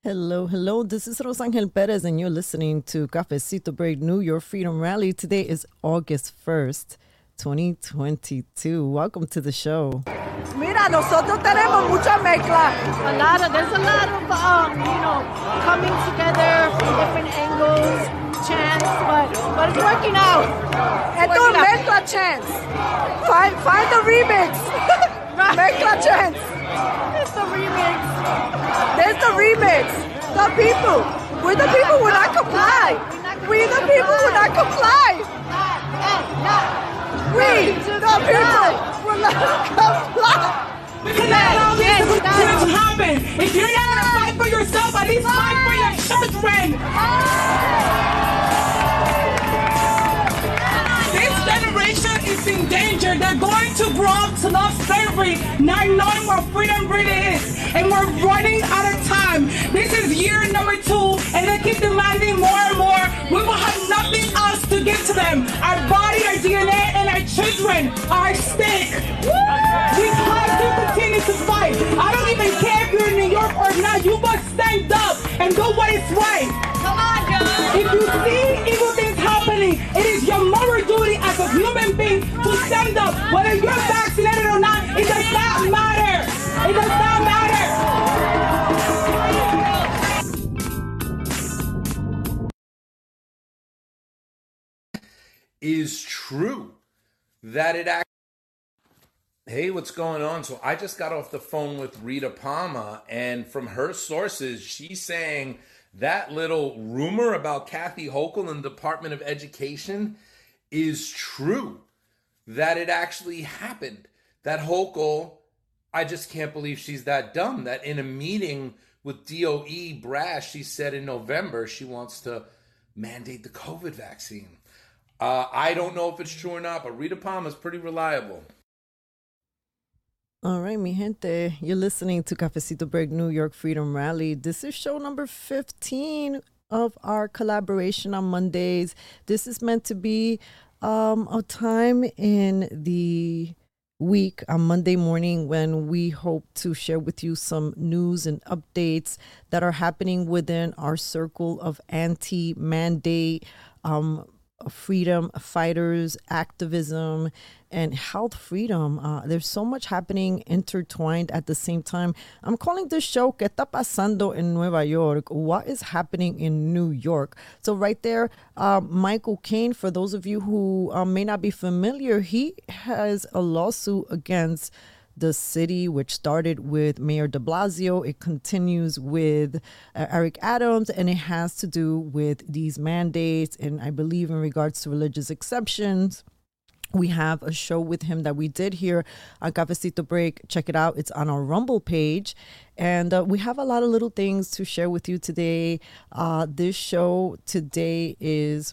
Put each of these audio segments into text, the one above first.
Hello, hello. This is Rosangel Perez, and you're listening to Cafecito Break New York Freedom Rally. Today is August 1st, 2022. Welcome to the show. Mira, nosotros tenemos mucha mezcla. There's a lot of, coming together from different angles, chants, but it's working out. Esto es mezcla chance. Find the remix. Mezcla chance. It's the remix. There's the remix. The people. We're the people who not comply. We the people who not comply. We the people will not comply. We cannot allow this to happen. If you're not going to fight for yourself, at least fight for your children. This generation is in danger. They're going to grow up to love slavery, not knowing what freedom really is. And we're running out of time. This is year number 2, and they keep demanding more and more. We will have nothing else to give to them. Our body, our DNA, and our children are at stake. We have to continue to fight. I don't even care if you're in New York or not. You must stand up and do what is right. Come on, guys. If you see evil things happening, it is your moral duty as a human being to stand up. Whether you're vaccinated or not, it does not matter. It does not matter. Is true that it actually. Hey, what's going on? So I just got off the phone with Rita Palma, and from her sources, she's saying that little rumor about Kathy Hochul in the Department of Education is true, that it actually happened. That Hochul, I just can't believe she's that dumb, that in a meeting with DOE brass, she said in November she wants to mandate the COVID vaccine. I don't know if it's true or not, but Rita Palma is pretty reliable. All right, mi gente, you're listening to Cafecito Break New York Freedom Rally. This is show number 15 of our collaboration on Mondays. This is meant to be a time in the week on Monday morning when we hope to share with you some news and updates that are happening within our circle of anti-mandate freedom fighters, activism, and health freedom. There's so much happening intertwined at the same time. I'm calling this show ¿Qué está pasando en Nueva York? What is happening in New York? So right there, Michael Caine, for those of you who may not be familiar, he has a lawsuit against the city, which started with Mayor de Blasio. It continues with Eric Adams, and it has to do with these mandates. And I believe in regards to religious exceptions, we have a show with him that we did here on Cafecito Break. Check it out. It's on our Rumble page. And we have a lot of little things to share with you today. This show today is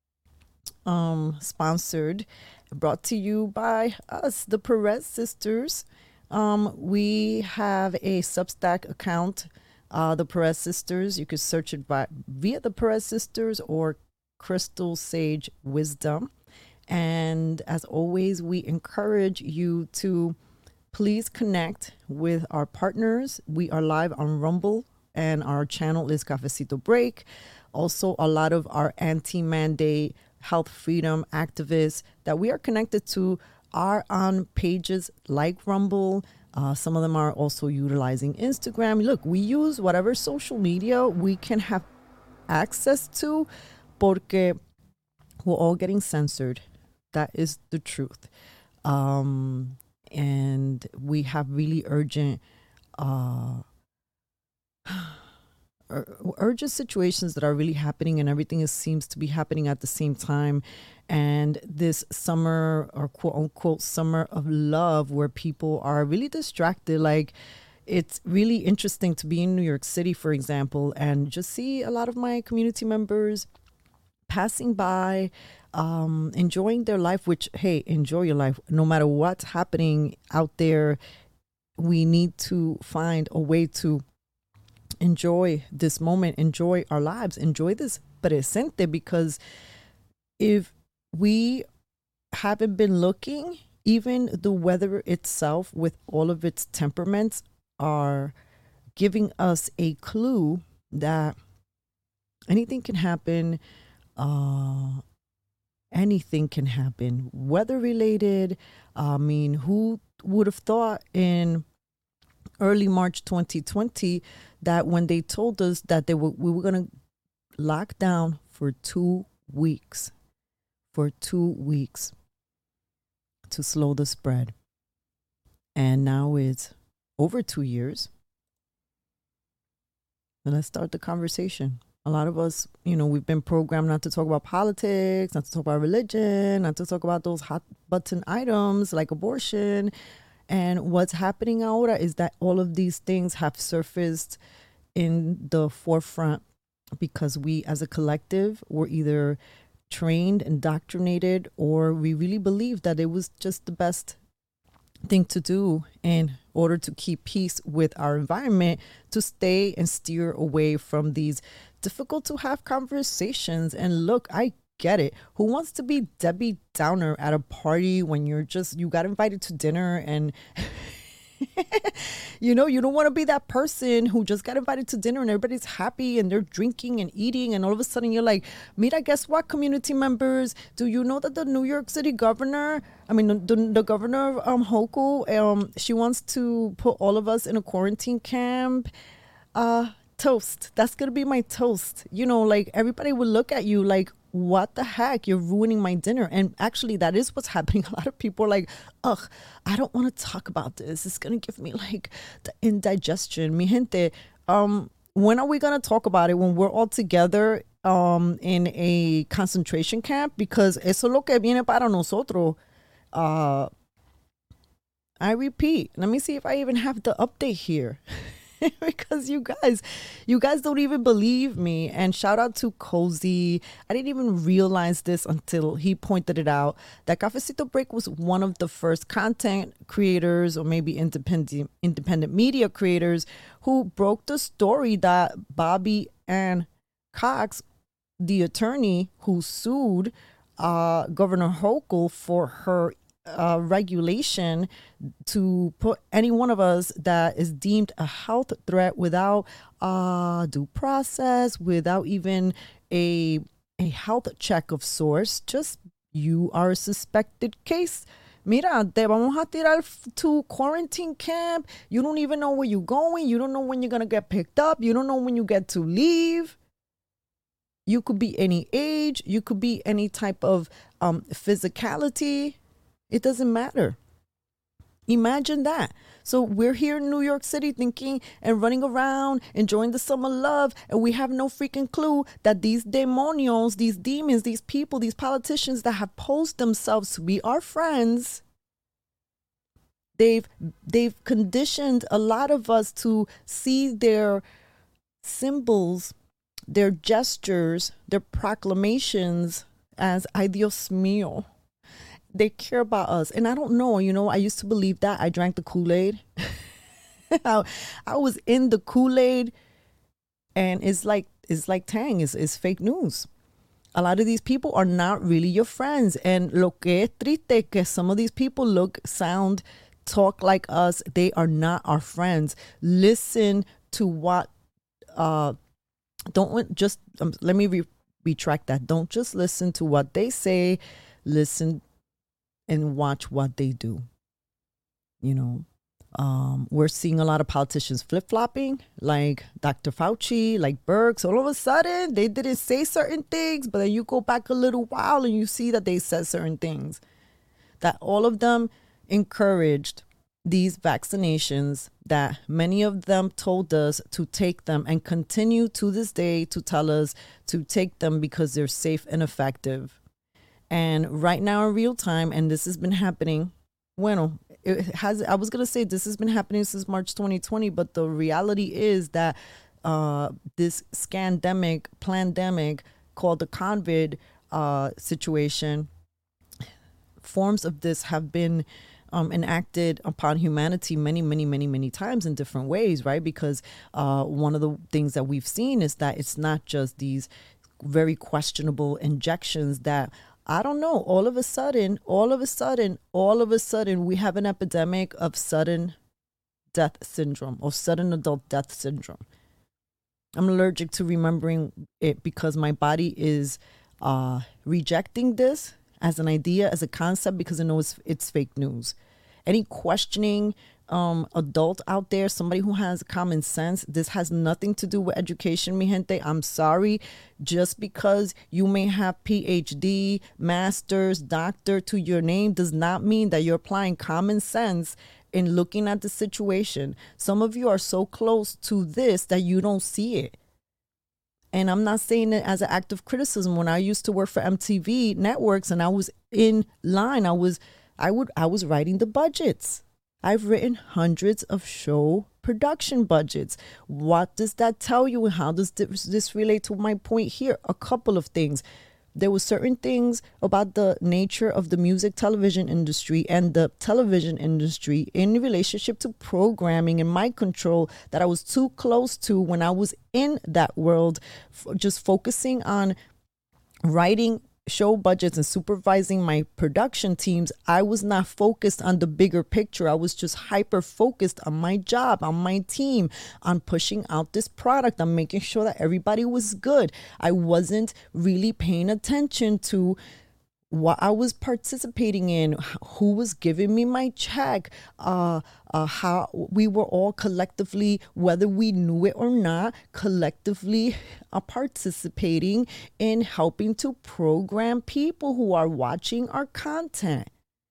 sponsored, brought to you by us, the Perez sisters. We have a Substack account, the Perez sisters. You could search it via the Perez sisters or Crystal Sage Wisdom. And as always, we encourage you to please connect with our partners. We are live on Rumble, and our channel is Cafecito Break. Also, a lot of our anti-mandate health freedom activists that we are connected to are on pages like Rumble. Some of them are also utilizing Instagram. Look, we use whatever social media we can have access to, porque we're all getting censored. That is the truth. And we have really urgent situations that are really happening, and everything seems to be happening at the same time. And this summer, or quote unquote summer of love, where people are really distracted, like it's really interesting to be in New York City, for example, and just see a lot of my community members passing by, enjoying their life, which, hey, enjoy your life. No matter what's happening out there, we need to find a way to enjoy this moment, enjoy our lives, enjoy this presente, because if we haven't been looking, even the weather itself with all of its temperaments are giving us a clue that anything can happen. Anything can happen, weather related. I mean, who would have thought in early March 2020 that when they told us that we were going to lock down for 2 weeks, to slow the spread. And now it's over 2 years. And let's start the conversation. A lot of us, we've been programmed not to talk about politics, not to talk about religion, not to talk about those hot button items like abortion. And what's happening ahora is that all of these things have surfaced in the forefront because we as a collective were either trained, indoctrinated, or we really believed that it was just the best thing to do in order to keep peace with our environment, to stay and steer away from these difficult to have conversations. And look, I get it. Who wants to be Debbie Downer at a party when you got invited to dinner and you don't want to be that person who just got invited to dinner and everybody's happy and they're drinking and eating, and all of a sudden you're like, mira, guess what, community members? Do you know that the New York City governor, the governor of Hochul, she wants to put all of us in a quarantine camp? Toast. That's going to be my toast. Like everybody will look at you like, what the heck? You're ruining my dinner. And actually, that is what's happening. A lot of people are like, ugh, I don't want to talk about this. It's going to give me like the indigestion. Mi gente, when are we going to talk about it? When we're all together in a concentration camp? Because eso es lo que viene para nosotros. I repeat, let me see if I even have the update here. Because you guys don't even believe me. And shout out to Cozy. I didn't even realize this until he pointed it out, that Cafecito Break was one of the first content creators, or maybe independent media creators, who broke the story that Bobby Ann Cox, the attorney who sued Governor Hochul for her regulation to put any one of us that is deemed a health threat without due process, without even a health check of source, just you are a suspected case. Mira, te vamos a tirar to quarantine camp. You don't even know where you're going. You don't know when you're going to get picked up. You don't know when you get to leave. You could be any age. You could be any type of physicality. It doesn't matter. Imagine that. So we're here in New York City thinking and running around, enjoying the summer love, and we have no freaking clue that these demonios, these demons, these people, these politicians that have posed themselves to be our friends, they've conditioned a lot of us to see their symbols, their gestures, their proclamations as ay Dios mío. They care about us. And I don't know, I used to believe that. I drank the Kool-Aid. I was in the Kool-Aid, and it's like Tang, it's fake news. A lot of these people are not really your friends. And lo que es triste que some of these people look, sound, talk like us. They are not our friends. Listen to what, don't just, let me retract that. Don't just listen to what they say. Listen and watch what they do. We're seeing a lot of politicians flip-flopping, like Dr. Fauci, like Birx. All of a sudden, they didn't say certain things, but then you go back a little while and you see that they said certain things. That all of them encouraged these vaccinations, that many of them told us to take them and continue to this day to tell us to take them because they're safe and effective. And right now in real time, and this has been happening, I was going to say this has been happening since March 2020, but the reality is that this pandemic called the COVID situation, forms of this have been enacted upon humanity many times in different ways, right? Because one of the things that we've seen is that it's not just these very questionable injections that, I don't know, all of a sudden, we have an epidemic of sudden death syndrome or sudden adult death syndrome. I'm allergic to remembering it because my body is rejecting this as an idea, as a concept, because it knows it's fake news. Any questioning adult out there, somebody who has common sense, this has nothing to do with education, mi gente. I'm sorry. Just because you may have PhD, master's, doctor to your name does not mean that you're applying common sense in looking at the situation. Some of you are so close to this that you don't see it. And I'm not saying it as an act of criticism. When I used to work for MTV Networks and I was in line, I was writing the budgets. I've written hundreds of show production budgets. What does that tell you? And how does this relate to my point here? A couple of things. There were certain things about the nature of the music television industry and the television industry in relationship to programming and mic control that I was too close to when I was in that world, just focusing on writing show budgets and supervising my production teams. I was not focused on the bigger picture. I was just hyper focused on my job, on my team, on pushing out this product, on making sure that everybody was good. I wasn't really paying attention to what I was participating in, who was giving me my check, how we were all collectively, whether we knew it or not, collectively participating in helping to program people who are watching our content.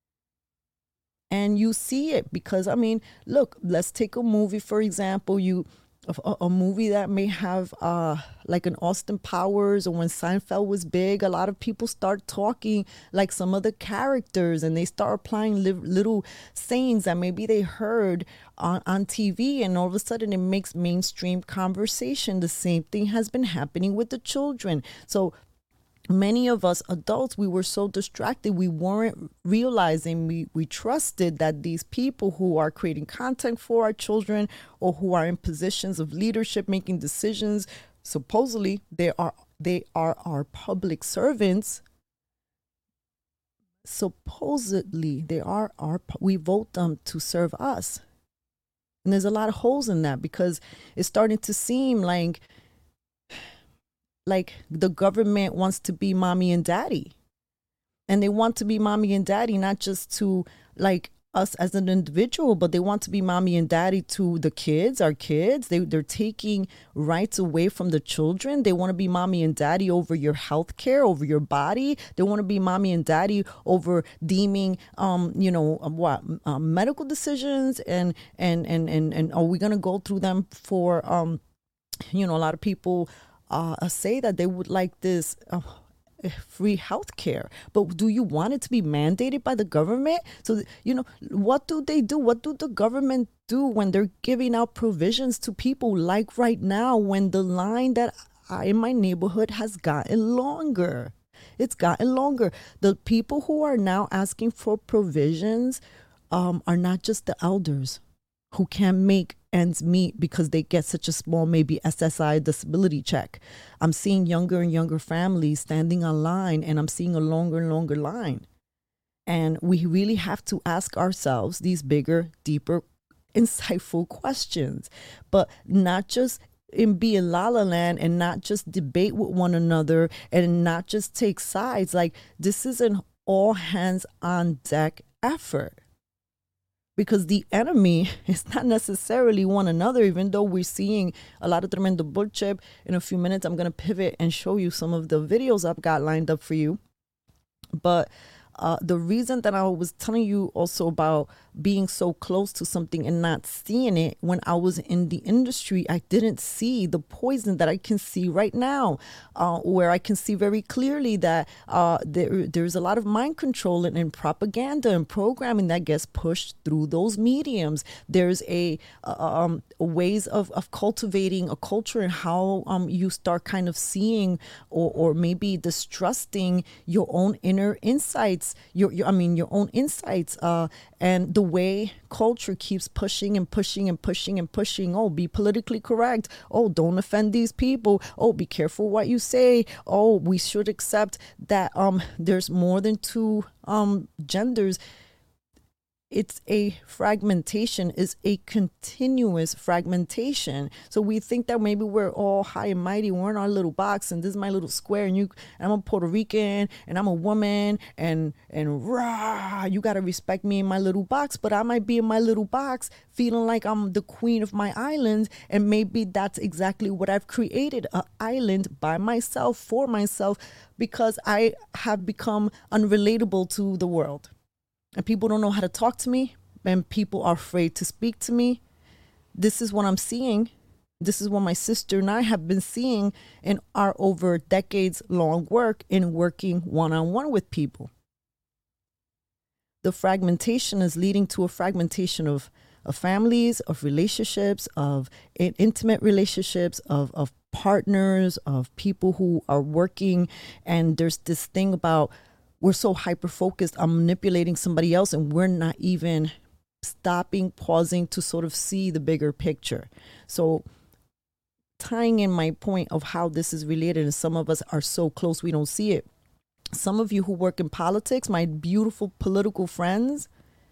And you see it because, I mean, look, let's take a movie, for example, a movie that may have like an Austin Powers, or when Seinfeld was big, a lot of people start talking like some of the characters, and they start applying little sayings that maybe they heard on TV, and all of a sudden it makes mainstream conversation. The same thing has been happening with the children. So many of us adults, we were so distracted, we weren't realizing, we trusted that these people who are creating content for our children, or who are in positions of leadership, making decisions, supposedly they are our public servants. Supposedly they are we vote them to serve us. And there's a lot of holes in that, because it's starting to seem like the government wants to be mommy and daddy. And they want to be mommy and daddy, not just to like us as an individual, but they want to be mommy and daddy to the kids, our kids. They're taking rights away from the children. They want to be mommy and daddy over your health care, over your body. They want to be mommy and daddy over deeming, medical decisions. And are we going to go through them for, a lot of people say that they would like this free health care, but do you want it to be mandated by the government? So, what do they do? What do the government do when they're giving out provisions to people, like right now, when the line that in my neighborhood has gotten longer? It's gotten longer. The people who are now asking for provisions are not just the elders who can't make ends meet because they get such a small, maybe SSI disability check. I'm seeing younger and younger families standing on line, and I'm seeing a longer and longer line. And we really have to ask ourselves these bigger, deeper, insightful questions, but not just be in La La Land and not just debate with one another and not just take sides. Like, this is an all hands on deck effort. Because the enemy is not necessarily one another, even though we're seeing a lot of tremendo bullshit. In a few minutes, I'm going to pivot and show you some of the videos I've got lined up for you. But the reason that I was telling you also about being so close to something and not seeing it, when I was in the industry, I didn't see the poison that I can see right now, where I can see very clearly that there's a lot of mind control and propaganda and programming that gets pushed through those mediums. There's a ways of cultivating a culture, and how you start kind of seeing or maybe distrusting your own inner insights, your own insights, and the way culture keeps pushing and pushing and pushing and pushing. Oh, be politically correct. Oh, don't offend these people. Oh, be careful what you say. Oh, we should accept that there's more than two genders. it's a fragmentation, is a continuous fragmentation. So we think that maybe we're all high and mighty, we're in our little box, and this is my little square, and I'm a Puerto Rican, and I'm a woman, and rah, you gotta respect me in my little box. But I might be in my little box feeling like I'm the queen of my island, and maybe that's exactly what I've created, an island by myself, for myself, because I have become unrelatable to the world. And people don't know how to talk to me, and people are afraid to speak to me. This is what I'm seeing. This is what my sister and I have been seeing in our over decades long work in working one-on-one with people. The fragmentation is leading to a fragmentation of families, of relationships, of intimate relationships, of partners, of people who are working. And there's this thing about, we're so hyper-focused on manipulating somebody else, and we're not even stopping, pausing to sort of see the bigger picture. So tying in my point of how this is related, and some of us are so close we don't see it. Some of you who work in politics, my beautiful political friends,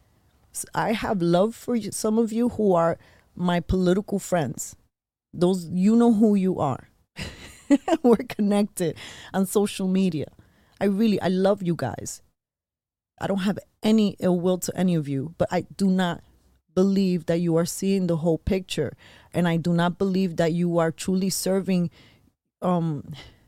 I have love for you, some of you who are my political friends. Those, you know who you are. We're connected on social media. I love you guys. I don't have any ill will to any of you, but I do not believe that you are seeing the whole picture. And I do not believe that you are truly serving all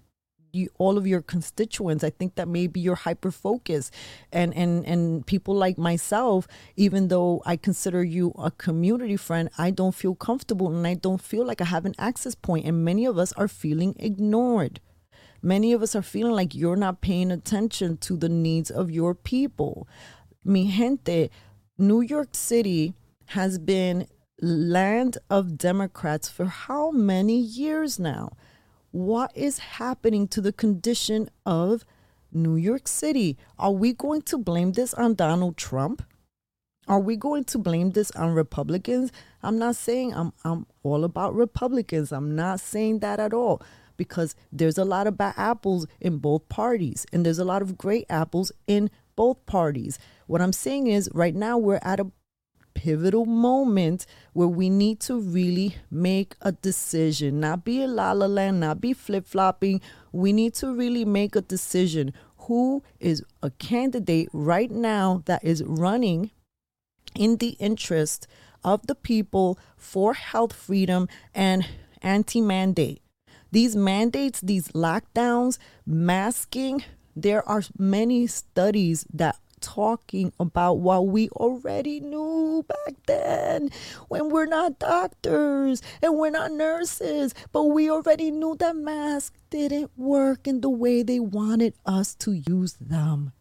of your constituents. I think that maybe you're hyper-focused. And people like myself, even though I consider you a community friend, I don't feel comfortable, and I don't feel like I have an access point. And many of us are feeling ignored. Many of us are feeling like you're not paying attention to the needs of your people. Mi gente, New York City has been land of Democrats for how many years now? What is happening to the condition of New York City? Are we going to blame this on Donald Trump? Are we going to blame this on Republicans? I'm not saying I'm all about Republicans. I'm not saying that at all. Because there's a lot of bad apples in both parties, and there's a lot of great apples in both parties. What I'm saying is, right now we're at a pivotal moment where we need to really make a decision, not be a la-la land, not be flip-flopping. We need to really make a decision. Who is a candidate right now that is running in the interest of the people for health freedom and anti-mandate? These mandates, these lockdowns, masking, there are many studies that talking about what we already knew back then, when we're not doctors and we're not nurses, but we already knew that masks didn't work in the way they wanted us to use them.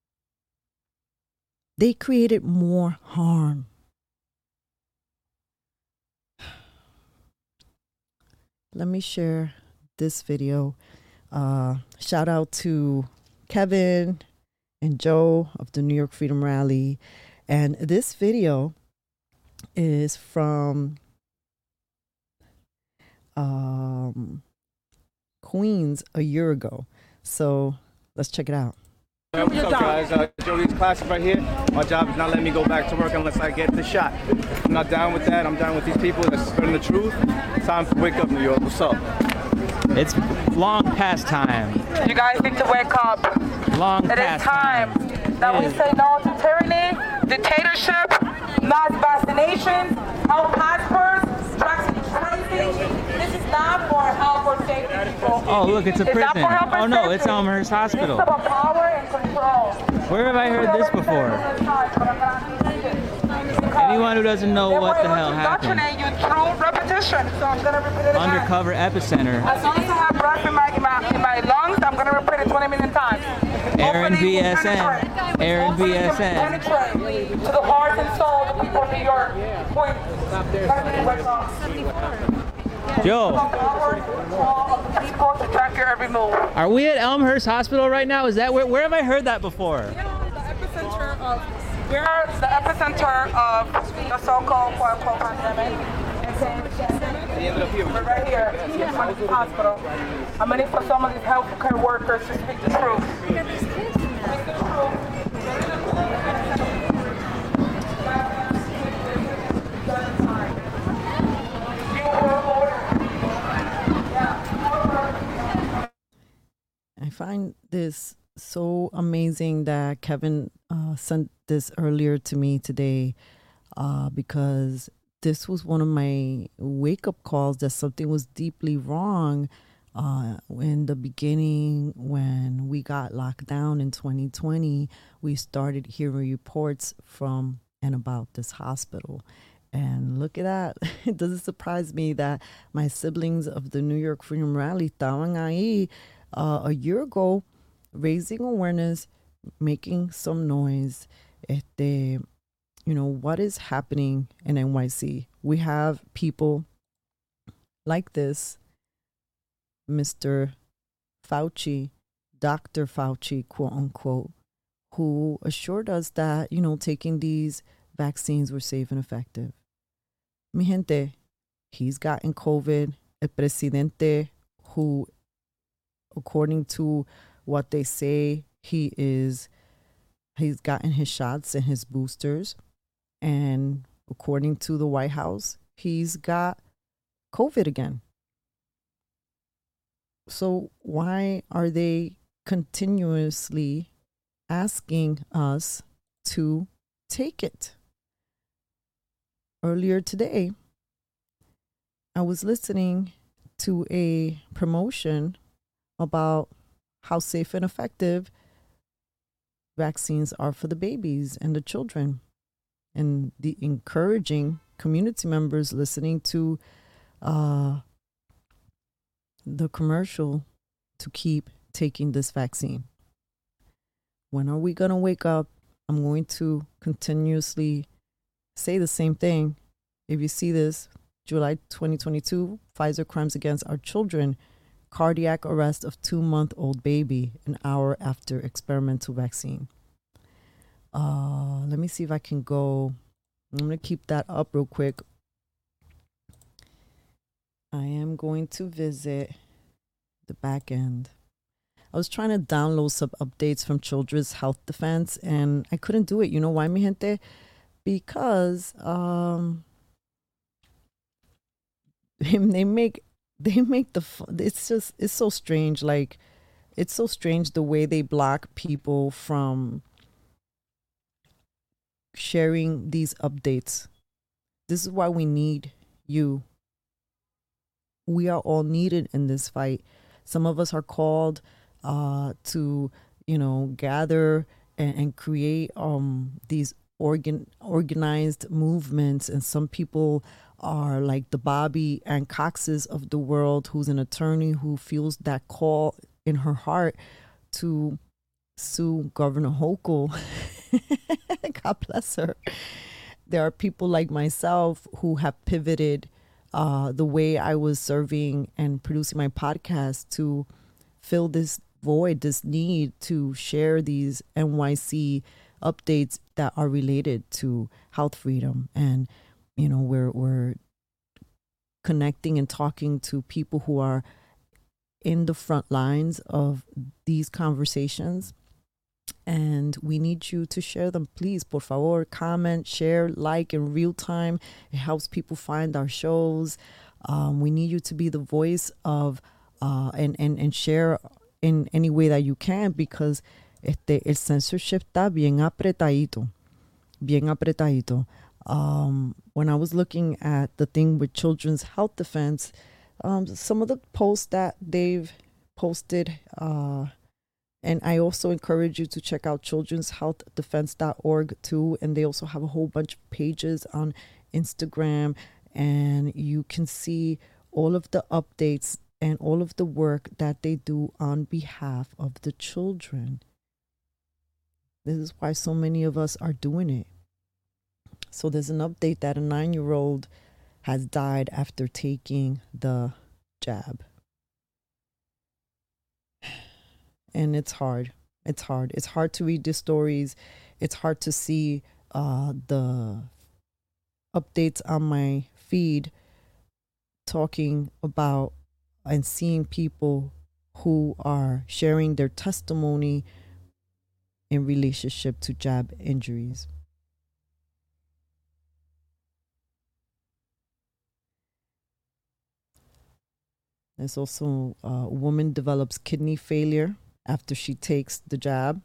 They created more harm. Let me share this video. Shout out to Kevin and Joe of the New York Freedom Rally. And this video is from Queens a year ago. So let's check it out. What's up, guys? Joey's Classic right here. My job is not letting me go back to work unless I get the shot. I'm not down with that. I'm down with these people that's spreading the truth. Time to wake up, New York. What's up? It's long past time. You guys need to wake up. Long It is past time that we say no to tyranny, dictatorship, mass vaccinations, health passports, drugs and tracing. This is not for health or safety, people. Oh, look, it's a prison. Not for health or Oh, no, safety. it's Elmhurst Hospital. It's about power and control. Where have I heard this before? Anyone who doesn't know what the hell happened. You through repetition, so I'm gonna repeat it again. Undercover epicenter. As long as I have breath in my lungs, I'm gonna repeat it 20 million times. Aaron Hopefully it will BSN. penetrate. Aaron Hopefully it BSN. can penetrate to the heart and soul of the people of New York. Point. Joe, People to track your every move. are we at Elmhurst Hospital right now? Is that where have I heard that before? We're the epicenter of the so-called quote-unquote pandemic. We're right here in front of the hospital. I'm ready for some of these healthcare workers to speak the truth. Speak the truth. find this so amazing that Kevin sent this earlier to me today, because this was one of my wake up calls that something was deeply wrong in the beginning. When we got locked down in 2020, we started hearing reports from and about this hospital. And look at that. It doesn't surprise me that my siblings of the New York Freedom Rally estaban ahí a year ago, raising awareness, making some noise. What is happening in NYC? We have people like this, Mr. Fauci, Dr. Fauci, quote unquote, who assured us that, taking these vaccines were safe and effective. Mi gente, he's gotten COVID. El presidente, who, according to what they say, he's gotten his shots and his boosters. And according to the White House, he's got COVID again. So why are they continuously asking us to take it? Earlier today, I was listening to a promotion about how safe and effective vaccines are for the babies and the children, and the encouraging community members listening to the commercial to keep taking this vaccine. When are we going to wake up? I'm going to continuously say the same thing. If you see this, July 2022, Pfizer crimes against our children, cardiac arrest of 2-month-old baby an hour after experimental vaccine. Let me see if I can go. I'm going to keep that up real quick. I am going to visit the back end. I was trying to download some updates from Children's Health Defense, and I couldn't do it. You know why, mi gente? Because they make it's so strange. Like, it's so strange the way they block people from sharing these updates. This is why we need you. We are all needed in this fight. Some of us are called to, gather and create these organized movements, and some people are like the Bobby Ann Coxes of the world, who's an attorney who feels that call in her heart to sue Governor Hochul. God bless her. There are people like myself who have pivoted the way I was serving and producing my podcast to fill this void, this need to share these NYC updates that are related to health freedom. And we're connecting and talking to people who are in the front lines of these conversations, and we need you to share them. Please, por favor, comment, share, like in real time. It helps people find our shows. We need you to be the voice of and share in any way that you can, because el censorship está bien apretadito. When I was looking at the thing with Children's Health Defense, some of the posts that they've posted, and I also encourage you to check out children'shealthdefense.org too. And they also have a whole bunch of pages on Instagram, and you can see all of the updates and all of the work that they do on behalf of the children. This is why so many of us are doing it. So there's an update that a 9-year-old has died after taking the jab. And it's hard. It's hard. It's hard to read the stories. It's hard to see the updates on my feed talking about and seeing people who are sharing their testimony in relationship to jab injuries. There's also a woman develops kidney failure after she takes the jab.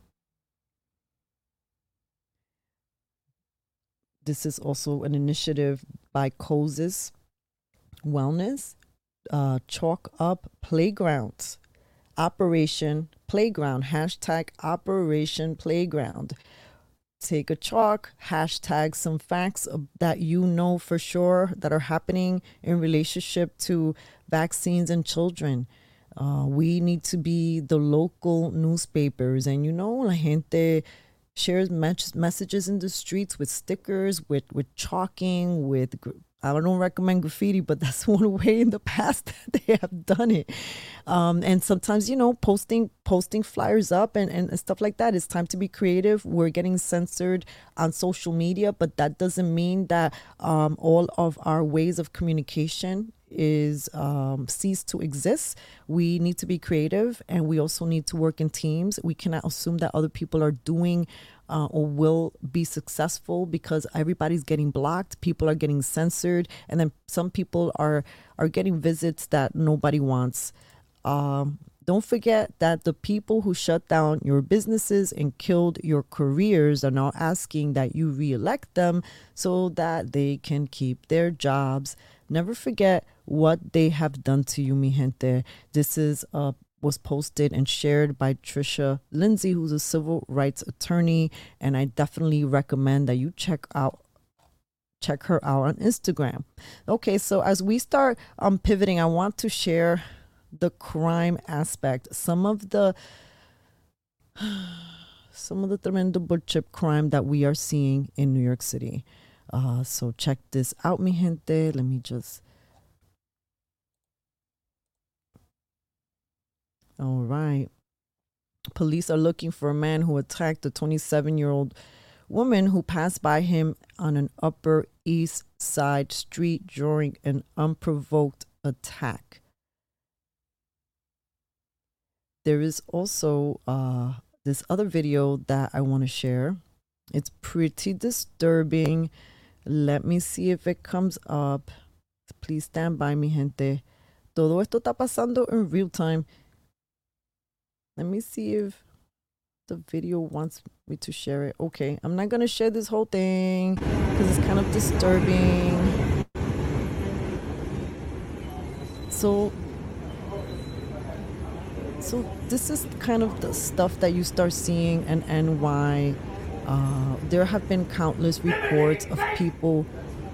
This is also an initiative by COSIS Wellness. Chalk Up Playgrounds. Operation Playground. Hashtag Operation Playground. Take a chalk, hashtag some facts that you know for sure that are happening in relationship to vaccines and children. We need to be the local newspapers, and la gente shares messages in the streets with stickers, with chalking, with I don't recommend graffiti, but that's one way in the past that they have done it. And sometimes, posting flyers up and stuff like that. It's time to be creative. We're getting censored on social media, but that doesn't mean that all of our ways of communication is cease to exist. We need to be creative, and we also need to work in teams. We cannot assume that other people are doing or will be successful because everybody's getting blocked, people are getting censored, and then some people are getting visits that nobody wants. Don't forget that the people who shut down your businesses and killed your careers are now asking that you reelect them so that they can keep their jobs. Never forget what they have done to you, mi gente. This was posted and shared by Trisha Lindsay, who's a civil rights attorney, and I definitely recommend that you check her out on Instagram. Okay, so as we start pivoting, I want to share the crime aspect, some of the tremendo bull chip crime that we are seeing in New York City. So check this out, mi gente. Let me just. All right. Police are looking for a man who attacked a 27-year-old woman who passed by him on an Upper East Side street during an unprovoked attack. There is also this other video that I want to share. It's pretty disturbing. Let me see if it comes up. Please stand by, mi gente. Todo esto está pasando in real time. Let me see if the video wants me to share it. Okay, I'm not going to share this whole thing because it's kind of disturbing. So this is kind of the stuff that you start seeing in NY. There have been countless reports of people,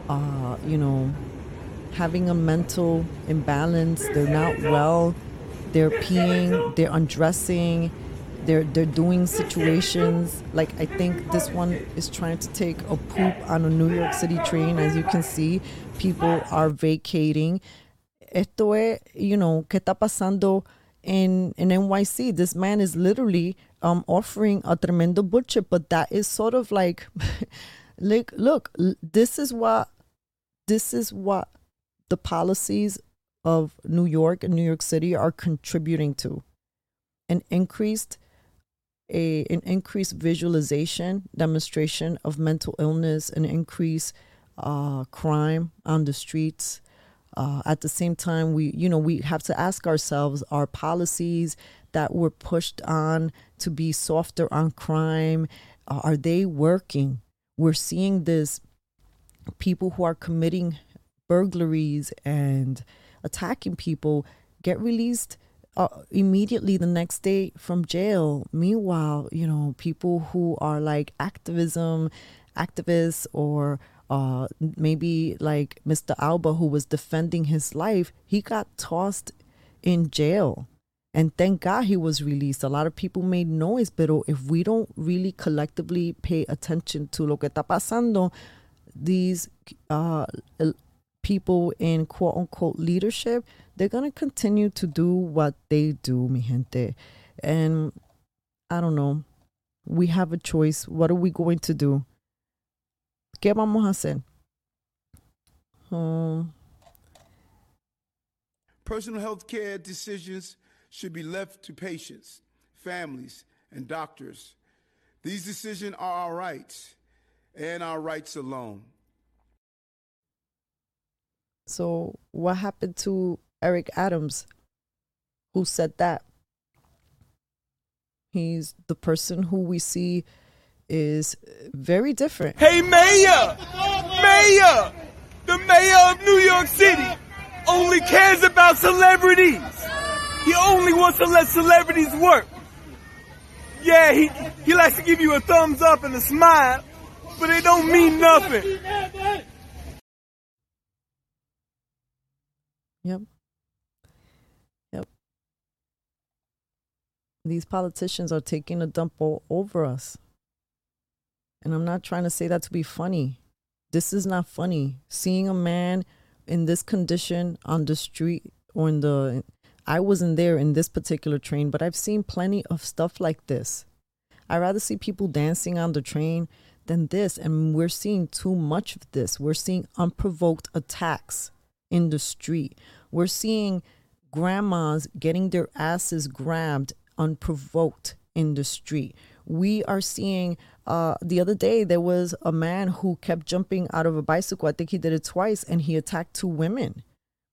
having a mental imbalance. They're not well. They're peeing, they're undressing, they're doing situations. Like, I think this one is trying to take a poop on a New York City train. As you can see, people are vacating. Esto es, ¿qué está pasando in NYC? This man is literally offering a tremendo bullshit, but that is sort of like, look, this is what the policies of New York and New York City are contributing to an increased visualization, demonstration of mental illness, an increased crime on the streets. At the same time, we have to ask ourselves, are policies that were pushed on to be softer on crime, are they working? We're seeing this, people who are committing burglaries and attacking people get released immediately the next day from jail. Meanwhile, people who are like activists, or maybe like Mr. Alba, who was defending his life, he got tossed in jail. And thank God he was released. A lot of people made noise, but if we don't really collectively pay attention to lo que está pasando, these people in quote unquote leadership, they're going to continue to do what they do, mi gente. And I don't know. We have a choice. What are we going to do? ¿Qué vamos a hacer? Personal health care decisions should be left to patients, families, and doctors. These decisions are our rights and our rights alone. So what happened to Eric Adams, who said that? He's the person who we see is very different. Hey, Mayor! Mayor! The mayor of New York City only cares about celebrities. He only wants to let celebrities work. Yeah, he likes to give you a thumbs up and a smile, but it don't mean nothing. Yep. These politicians are taking a dump all over us. And I'm not trying to say that to be funny. This is not funny. Seeing a man in this condition on the street or I wasn't there in this particular train, but I've seen plenty of stuff like this. I'd rather see people dancing on the train than this. And we're seeing too much of this. We're seeing unprovoked attacks in the street. We're seeing grandmas getting their asses grabbed unprovoked in the street. We are seeing the other day there was a man who kept jumping out of a bicycle. I think he did it twice, and he attacked 2 women.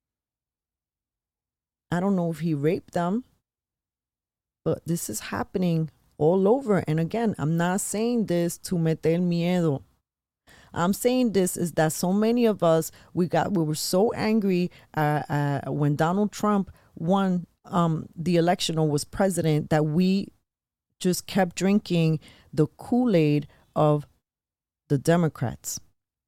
I don't know if he raped them, but this is happening all over. And again, I'm not saying this to meter miedo. I'm saying this is that so many of us, we were so angry when Donald Trump won the election or was president that we just kept drinking the Kool-Aid of the Democrats.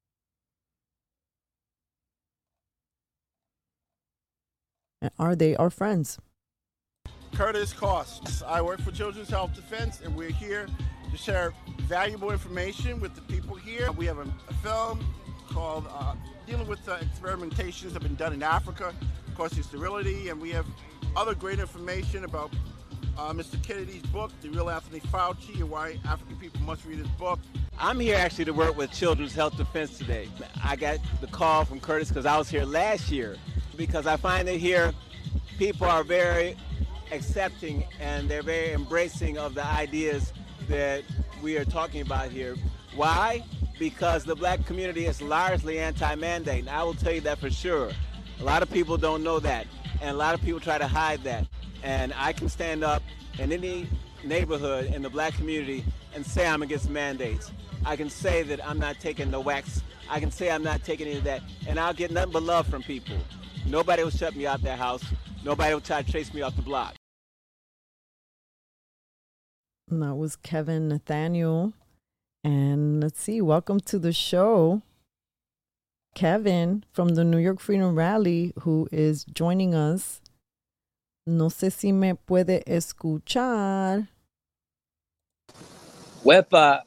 And are they our friends? Curtis Costs. I work for Children's Health Defense, and we're here to share valuable information with the people here. We have a film called dealing with experimentations that have been done in Africa, causing sterility, and we have other great information about Mr. Kennedy's book, The Real Anthony Fauci, and why African people must read his book. I'm here actually to work with Children's Health Defense today. I got the call from Curtis because I was here last year, because I find that here people are very accepting and they're very embracing of the ideas that we are talking about here. Why? Because the black community is largely anti-mandate, and I will tell you that for sure. A lot of people don't know that, and a lot of people try to hide that. And I can stand up in any neighborhood in the black community and say I'm against mandates. I can say that I'm not taking the wax. I can say I'm not taking any of that, and I'll get nothing but love from people. Nobody will shut me out their house. Nobody will try to chase me off the block. And that was Kevin Nathaniel. And let's see, welcome to the show, Kevin from the New York Freedom Rally, who is joining us. No sé si me puede escuchar. Wepa.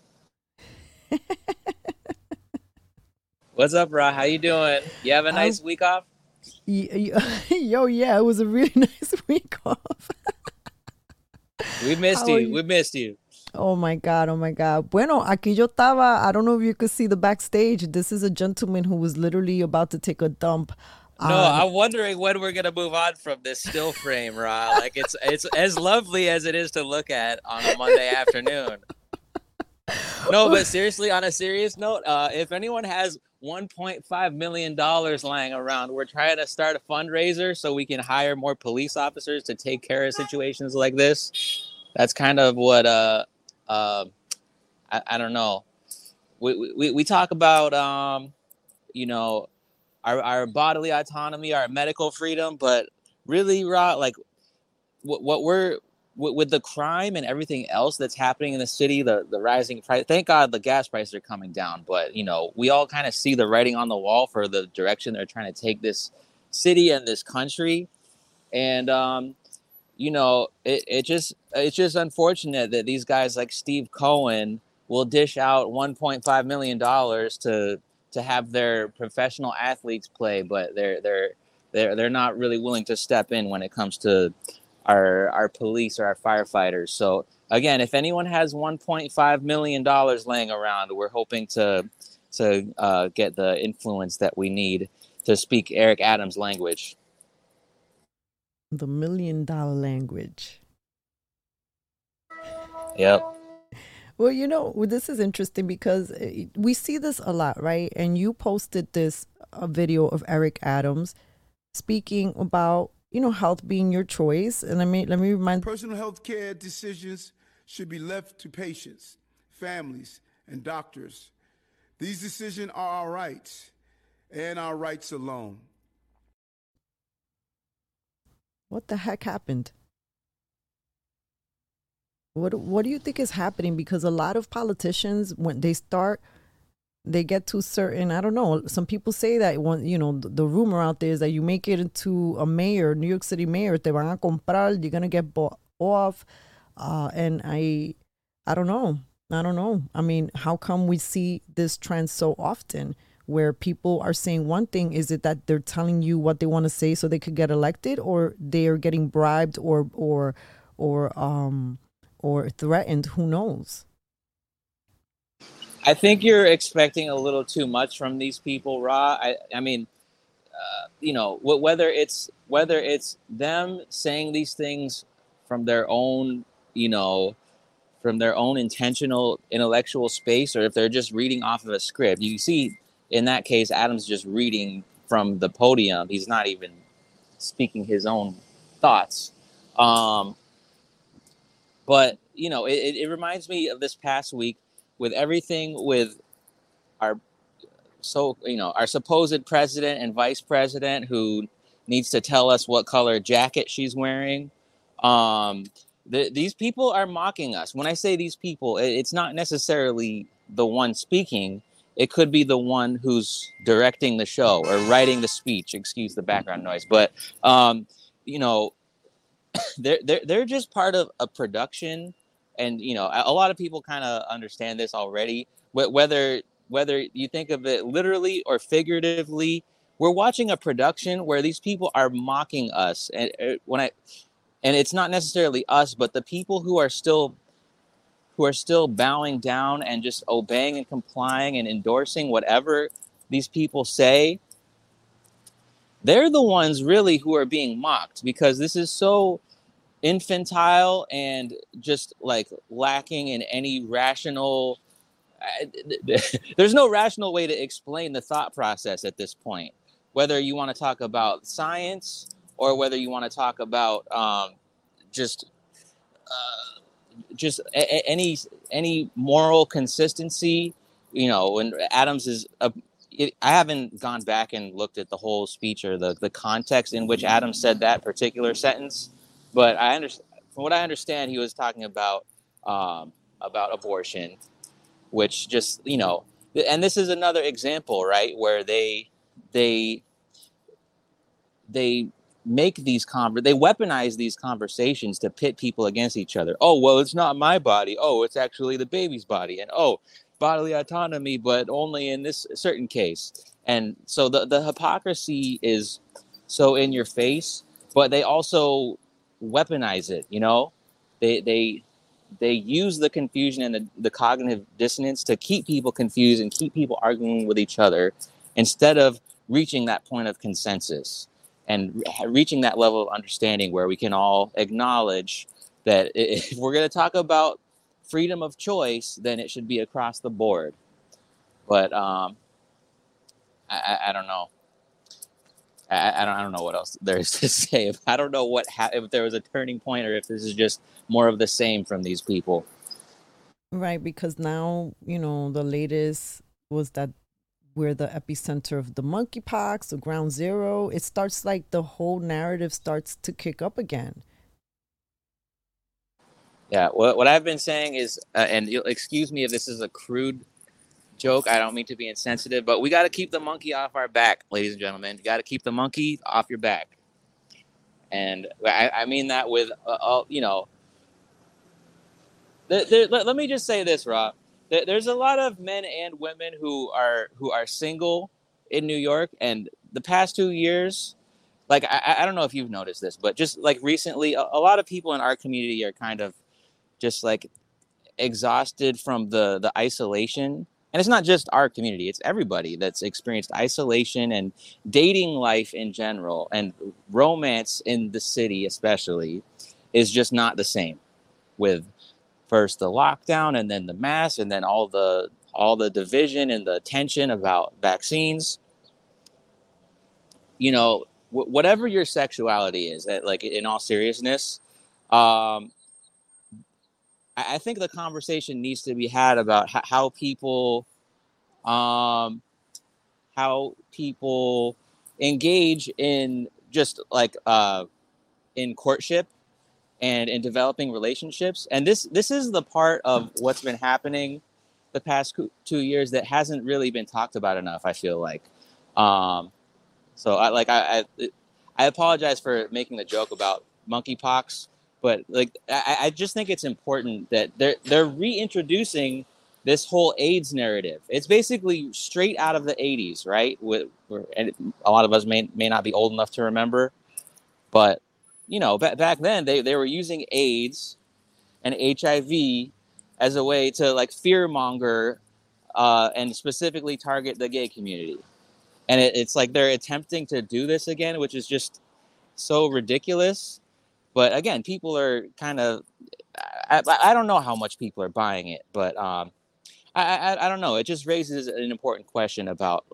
What's up, Ra? How you doing? You have a nice week off? Yo, yeah, it was a really nice week off. We missed you. We missed you. Oh my God. Bueno, aquí yo estaba. I don't know if you could see the backstage. This is a gentleman who was literally about to take a dump. No, I'm wondering when we're gonna move on from this still frame, Ra. Like it's as lovely as it is to look at on a Monday afternoon. No, but seriously, on a serious note, if anyone has $1.5 million lying around, we're trying to start a fundraiser so we can hire more police officers to take care of situations like this. That's kind of what I don't know. We talk about our bodily autonomy, our medical freedom, but really, Ra, like what we're with the crime and everything else that's happening in the city, the rising price. Thank God the gas prices are coming down, but we all kind of see the writing on the wall for the direction they're trying to take this city and this country. And it's just unfortunate that these guys like Steve Cohen will dish out $1.5 million to have their professional athletes play, but they're not really willing to step in when it comes to our police or our firefighters. So again, if anyone has $1.5 million laying around, we're hoping to get the influence that we need to speak Eric Adams' language. The $1 million language. Yep. Well, this is interesting because we see this a lot, right? And you posted a video of Eric Adams speaking about health being your choice. And let me remind, personal health care decisions should be left to patients, families, and doctors. These decisions are our rights and our rights alone. What the heck happened? What do you think is happening? Because a lot of politicians, when they get to certain, I don't know, some people say that the rumor out there is that you make it into a mayor, New York City mayor, te van a comprar, you're gonna get bought off. And I don't know. I mean, how come we see this trend so often where people are saying one thing? Is it that they're telling you what they want to say so they could get elected, or they're getting bribed or threatened? Who knows? I think you're expecting a little too much from these people, Ra. I mean, whether it's them saying these things from their own, from their own intentional intellectual space, or if they're just reading off of a script. You see, in that case, Adam's just reading from the podium. He's not even speaking his own thoughts. But, it reminds me of this past week with everything with our supposed president and vice president who needs to tell us what color jacket she's wearing. These people are mocking us. When I say these people, it's not necessarily the one speaking. It could be the one who's directing the show or writing the speech. Excuse the background noise. But, they're just part of a production. And, a lot of people kind of understand this already. Whether you think of it literally or figuratively, we're watching a production where these people are mocking us. And it's not necessarily us, but the people who are still bowing down and just obeying and complying and endorsing whatever these people say, they're the ones really who are being mocked, because this is so infantile and just like lacking in any rational. There's no rational way to explain the thought process at this point, whether you want to talk about science or whether you want to talk about any moral consistency. When Adams is I haven't gone back and looked at the whole speech or the context in which Adams said that particular sentence, but from what I understand, he was talking about abortion, which just, and this is another example, right, where they make these they weaponize these conversations to pit people against each other. Oh, well, it's not my body. Oh, it's actually the baby's body. And bodily autonomy, but only in this certain case. And so the hypocrisy is so in your face, but they also weaponize it. They use the confusion and the cognitive dissonance to keep people confused and keep people arguing with each other instead of reaching that point of consensus and reaching that level of understanding where we can all acknowledge that if we're going to talk about freedom of choice, then it should be across the board. But I don't know. I don't know what else there is to say. I don't know if there was a turning point or if this is just more of the same from these people. Right, because now, the latest was that we're the epicenter of the monkeypox, the ground zero. It starts like the whole narrative starts to kick up again. Yeah, what I've been saying is, and you'll excuse me if this is a crude joke, I don't mean to be insensitive, but we got to keep the monkey off our back, ladies and gentlemen. You got to keep the monkey off your back. And I mean that with, let me just say this, Rob. There's a lot of men and women who are single in New York, and the past 2 years, like, I don't know if you've noticed this, but just like recently, a lot of people in our community are kind of just like exhausted from the isolation. And it's not just our community, it's everybody that's experienced isolation and dating life in general, and romance in the city especially is just not the same, with first the lockdown and then the mask and then all the division and the tension about vaccines. Whatever your sexuality is, like in all seriousness, I think the conversation needs to be had about how people engage in just like in courtship and in developing relationships. And this is the part of what's been happening the past 2 years that hasn't really been talked about enough, I feel like. So I apologize for making the joke about monkeypox, but like I just think it's important that they're reintroducing this whole AIDS narrative. It's basically straight out of the 80s, right? And a lot of us may not be old enough to remember, but you know, back then they were using AIDS and HIV as a way to like fear monger and specifically target the gay community. And it's like they're attempting to do this again, which is just so ridiculous. But again, people are kind of, I don't know how much people are buying it, but I don't know. It just raises an important question about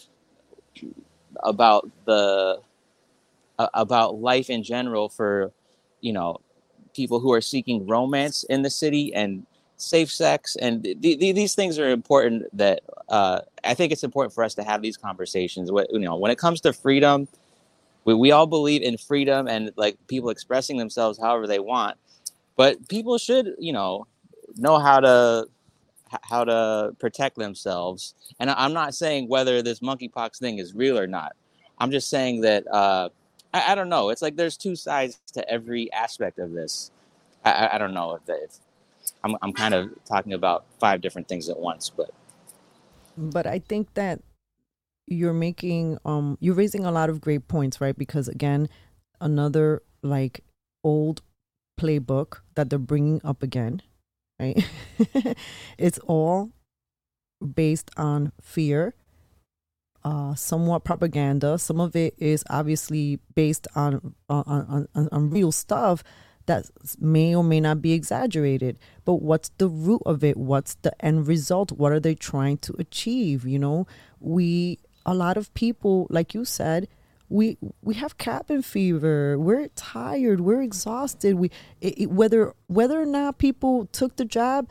about life in general for, you know, people who are seeking romance in the city and safe sex. And these things are important that I think it's important for us to have these conversations. You know, when it comes to freedom, we all believe in freedom and like people expressing themselves however they want, but people should, you know how to protect themselves. And I'm not saying whether this monkeypox thing is real or not. I'm just saying that I don't know. It's like there's two sides to every aspect of this. I don't know if I'm kind of talking about 5 different things at once, But I think that you're raising a lot of great points, right? Because again, another like old playbook that they're bringing up again, right? It's all based on fear, somewhat propaganda. Some of it is obviously based on real stuff that may or may not be exaggerated. But what's the root of it? What's the end result? What are they trying to achieve? You know, a lot of people, like you said, we have cabin fever. We're tired. We're exhausted. Whether or not people took the jab,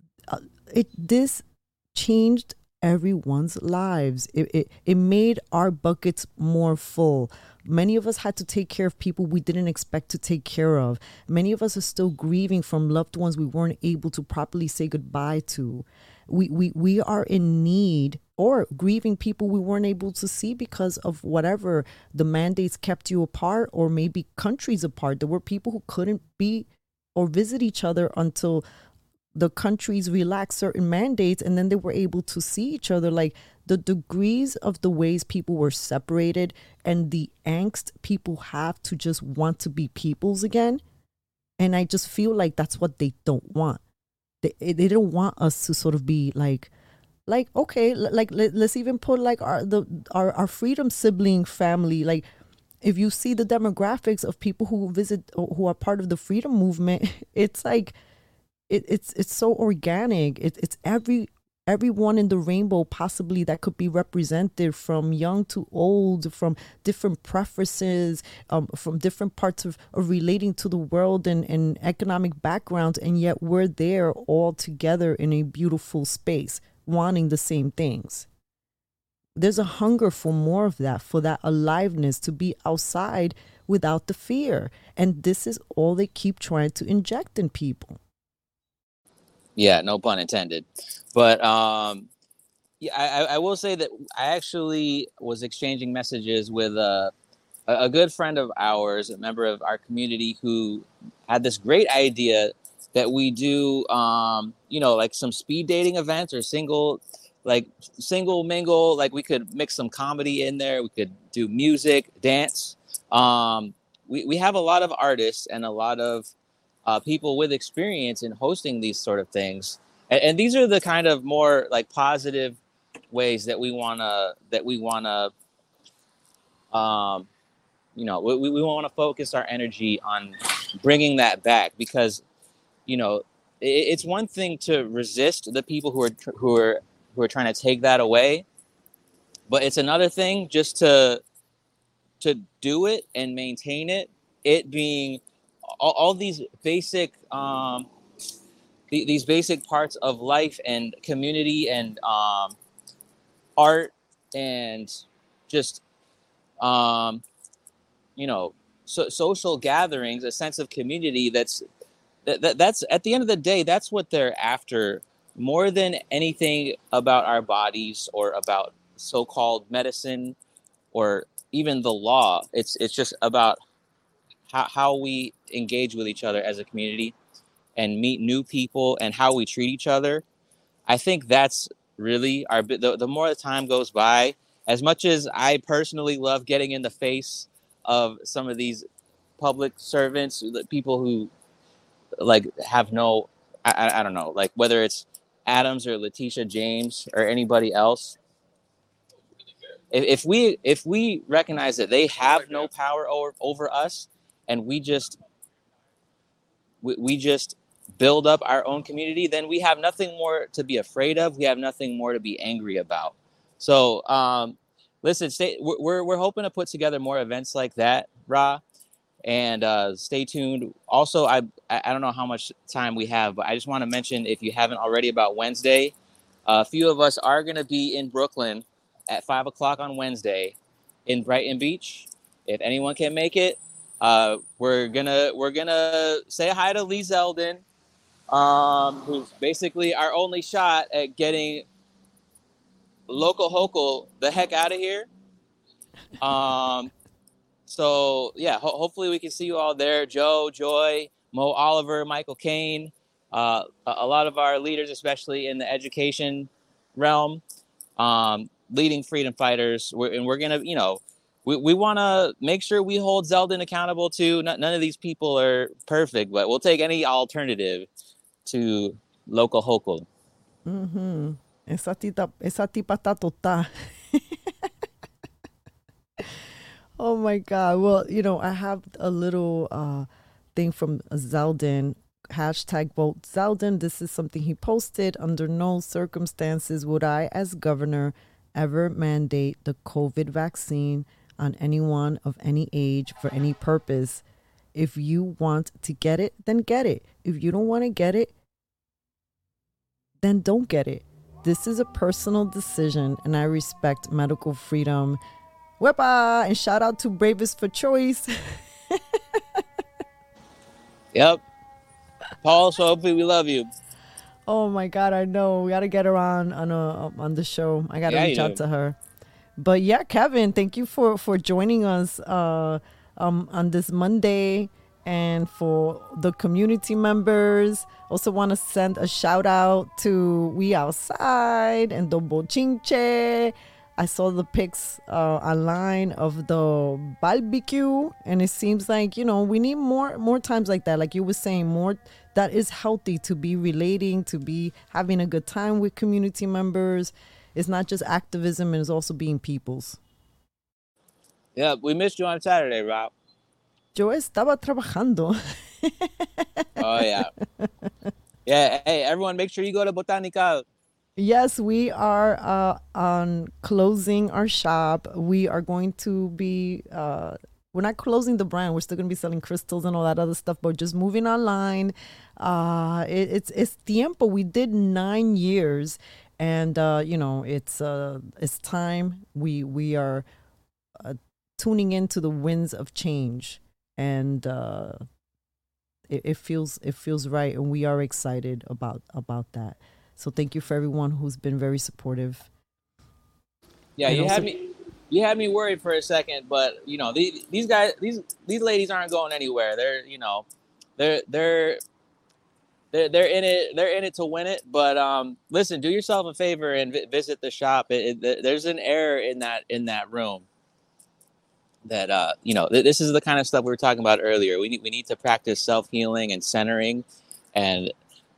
this changed everyone's lives. It made our buckets more full. Many of us had to take care of people we didn't expect to take care of. Many of us are still grieving from loved ones we weren't able to properly say goodbye to. We are in need, or grieving people we weren't able to see because of whatever the mandates kept you apart, or maybe countries apart. There were people who couldn't be or visit each other until the countries relaxed certain mandates, and then they were able to see each other. Like the degrees of the ways people were separated and the angst people have to just want to be peoples again. And I just feel like that's what they don't want. They don't want us to sort of be like okay, like let's even put like our freedom sibling family. Like if you see the demographics of people who visit or who are part of the freedom movement, it's like it's so organic. It's everyone in the rainbow possibly that could be represented, from young to old, from different preferences, from different parts of relating to the world and economic backgrounds, and yet we're there all together in a beautiful space, wanting the same things. There's a hunger for more of that, for that aliveness, to be outside without the fear. And this is all they keep trying to inject in people. Yeah, no pun intended. But yeah, I will say that I actually was exchanging messages with a good friend of ours, a member of our community, who had this great idea that we do, like some speed dating events or single mingle. Like we could mix some comedy in there. We could do music, dance. We have a lot of artists and a lot of people with experience in hosting these sort of things. And these are the kind of more like positive ways that we want to we want to focus our energy on bringing that back, because, it's one thing to resist the people who are trying to take that away, but it's another thing just to do it and maintain it. It being all these basic these basic parts of life and community and art and just social gatherings, a sense of community. That's at the end of the day, that's what they're after more than anything about our bodies or about so-called medicine or even the law. It's just about how we engage with each other as a community and meet new people and how we treat each other. I think that's really the more the time goes by, as much as I personally love getting in the face of some of these public servants, the people who like have no, I don't know, like whether it's Adams or Letitia James or anybody else, if we recognize that they have no power over us, and we just build up our own community, then we have nothing more to be afraid of. We have nothing more to be angry about. So listen, we're hoping to put together more events like that, Ra, and stay tuned. Also, I don't know how much time we have, but I just want to mention, if you haven't already, about Wednesday. A few of us are going to be in Brooklyn at 5 o'clock on Wednesday in Brighton Beach. If anyone can make it, we're gonna say hi to Lee Zeldin, who's basically our only shot at getting Local Hocal the heck out of here. So yeah, hopefully we can see you all there. Joe, Joy, Mo Oliver, Michael Caine, a lot of our leaders, especially in the education realm, leading freedom fighters. We're gonna, we want to make sure we hold Zeldin accountable too. None of these people are perfect, but we'll take any alternative to Local Hocal. Mm-hmm. Esa tipa está tota. Oh my God. Well, I have a little thing from Zeldin, #vote Zeldin. This is something he posted. Under no circumstances would I, as governor, ever mandate the COVID vaccine on anyone of any age for any purpose. If you want to get it, then get it. If you don't want to get it, then don't get it. This is a personal decision, and I respect medical freedom. Wepa! And shout out to Bravest for Choice. Yep. Paul, so hopefully we love you. Oh my God, I know. We got to get her on the show. I got to reach out to her. But yeah, Kevin, thank you for joining us on this Monday, and for the community members. Also want to send a shout out to We Outside and the Bochinche. I saw the pics online of the barbecue, and it seems like, we need more times like that. Like you were saying, more that is healthy, to be relating, to be having a good time with community members. It's not just activism, and it's also being peoples. Yeah, we missed you on Saturday, Rob. Yo estaba trabajando. Oh, yeah. Yeah, hey, everyone, make sure you go to Botanical. Yes, we are on closing our shop. We are going to be, we're not closing the brand. We're still going to be selling crystals and all that other stuff, but just moving online. It's tiempo. We did 9 years, and, it's time. We are tuning into the winds of change, and it feels right, and we are excited about that. So thank you for everyone who's been very supportive. Yeah, you had me worried for a second, but these guys, these ladies aren't going anywhere. They're in it to win it. But listen, do yourself a favor and visit the shop. There's an error in that room. That this is the kind of stuff we were talking about earlier. We need to practice self-healing and centering, and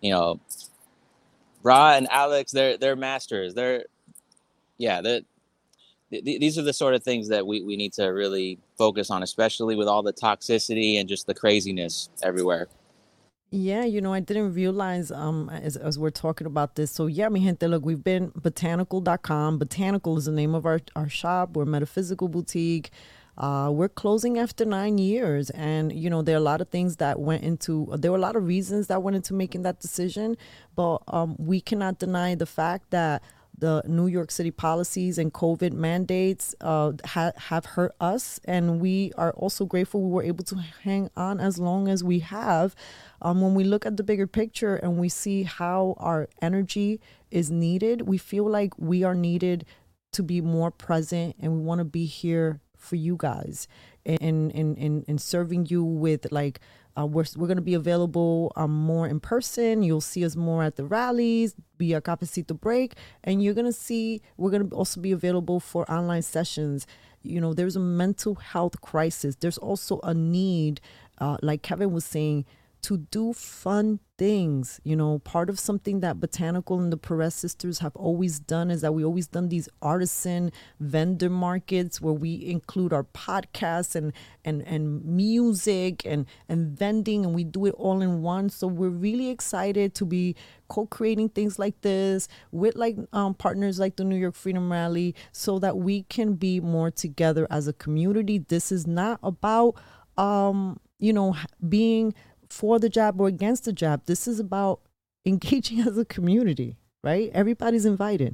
Ra and Alex, they're masters. These are the sort of things that we need to really focus on, especially with all the toxicity and just the craziness everywhere. Yeah, I didn't realize as we're talking about this. So yeah, mi gente, look, we've been botanical.com. Botanical is the name of our shop. We're a metaphysical boutique. We're closing after 9 years, and there are a lot of things that went into. There were a lot of reasons that went into making that decision, but we cannot deny the fact that the New York City policies and COVID mandates have hurt us, and we are also grateful we were able to hang on as long as we have. When we look at the bigger picture and we see how our energy is needed, we feel like we are needed to be more present, and we want to be here for you guys in serving you with we're going to be available more in person. You'll see us more at the rallies via Cafecito Break, and you're going to see we're going to also be available for online sessions. There's a mental health crisis. There's also a need, like Kevin was saying, to do fun things. Part of something that Botanical and the Perez sisters have always done is that we always done these artisan vendor markets where we include our podcasts and music and vending, and we do it all in one. So we're really excited to be co-creating things like this with partners like the New York Freedom Rally, so that we can be more together as a community. This is not about being for the jab or against the jab. This is about engaging as a community, right? Everybody's invited.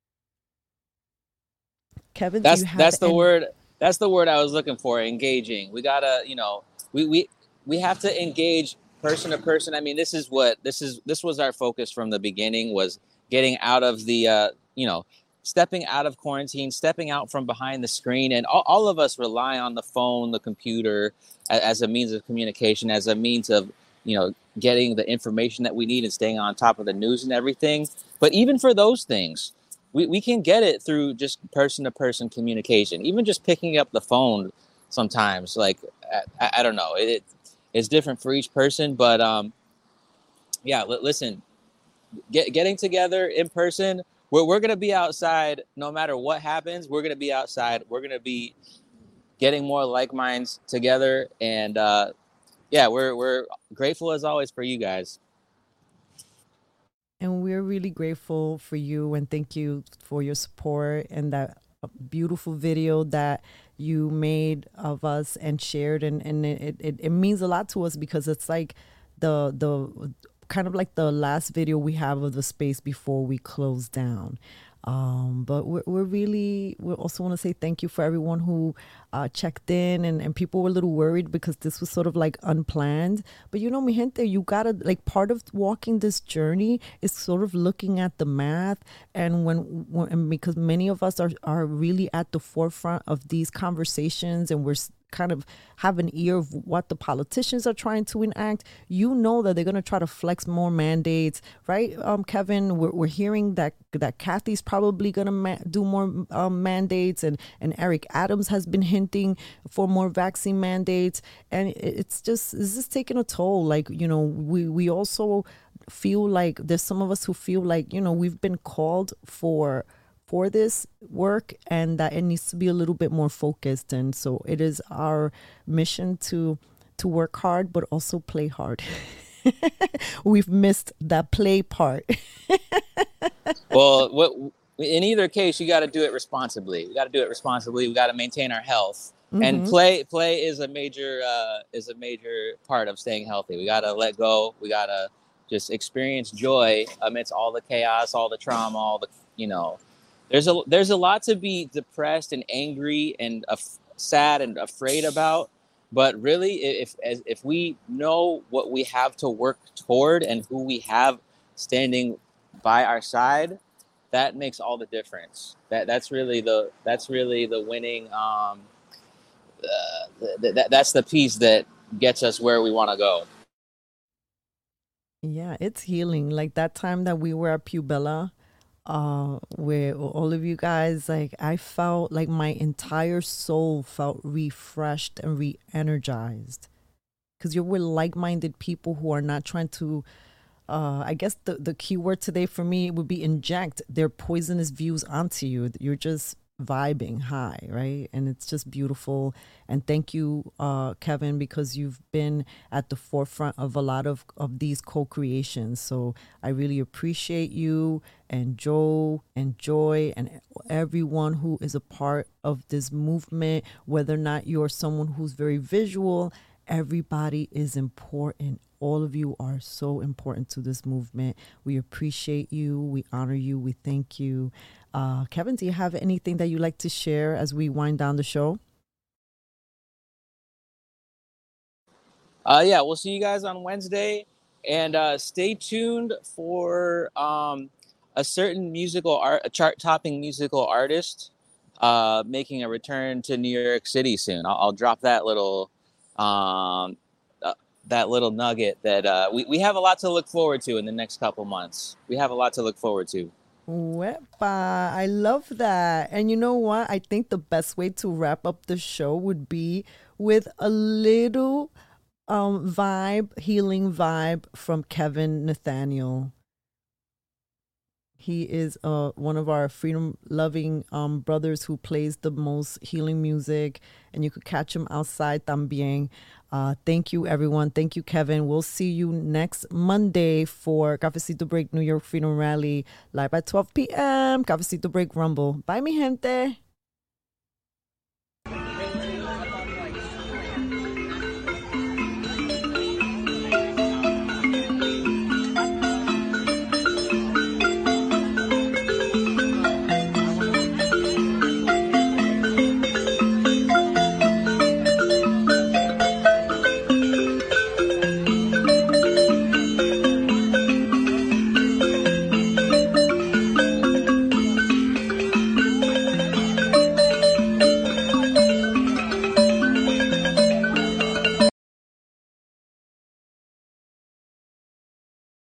Kevin, that's the word. That's the word I was looking for. Engaging. We gotta, we have to engage person to person. I mean, this was our focus from the beginning, was getting out of the, stepping out of quarantine, stepping out from behind the screen. And all of us rely on the phone, the computer, as a means of communication, as a means of, getting the information that we need and staying on top of the news and everything. But even for those things, we can get it through just person-to-person communication. Even just picking up the phone sometimes, I don't know. It's different for each person. But, listen, getting together in person, we're going to be outside no matter what happens. We're going to be outside. We're going to be getting more like minds together. And we're grateful as always for you guys. And we're really grateful for you, and thank you for your support and that beautiful video that you made of us and shared. And it means a lot to us, because it's like the kind of like the last video we have of the space before we close down. But we also want to say thank you for everyone who checked in, and people were a little worried because this was sort of like unplanned. But mi gente, you gotta, part of walking this journey is sort of looking at the math, and when because many of us are really at the forefront of these conversations, and we're kind of have an ear of what the politicians are trying to enact. That they're going to try to flex more mandates, right? Kevin, we're hearing that Kathy's probably going to do more mandates, and Eric Adams has been hinting for more vaccine mandates, and it's just taking a toll. We also feel like there's some of us who feel like we've been called for this work, and that it needs to be a little bit more focused. And so it is our mission to work hard, but also play hard. We've missed that play part. Well, in either case, you got to do it responsibly. We got to maintain our health. Mm-hmm. And play is a major part of staying healthy. We got to let go. We got to just experience joy amidst all the chaos, all the trauma, all the, There's a lot to be depressed and angry and sad and afraid about, but really, if we know what we have to work toward and who we have standing by our side, that makes all the difference. That's really the winning. That's the piece that gets us where we want to go. Yeah, it's healing. Like that time that we were at Pubella, where all of you guys, I felt like my entire soul felt refreshed and re-energized, because you're with like-minded people who are not trying to I guess the key word today for me would be inject their poisonous views onto you. You're just vibing high, right? And it's just beautiful. And thank you, Kevin, because you've been at the forefront of a lot of these co-creations. So I really appreciate you and Joe and Joy and everyone who is a part of this movement, whether or not you're someone who's very visual. Everybody is important. All of you are so important to this movement. We appreciate you. We honor you. We thank you. Kevin, do you have anything that you'd like to share as we wind down the show? Yeah, we'll see you guys on Wednesday. And stay tuned for a certain a chart-topping musical artist making a return to New York City soon. I'll drop that little nugget that we have a lot to look forward to in the next couple months. We have a lot to look forward to. Wepa, I love that. And you know what? I think the best way to wrap up the show would be with a little healing vibe from Kevin Nathaniel. He is one of our freedom-loving brothers who plays the most healing music, and you could catch him outside también. Thank you, everyone. Thank you, Kevin. We'll see you next Monday for Cafecito Break New York Freedom Rally, live at 12 p.m. Cafecito Break Rumble. Bye, mi gente.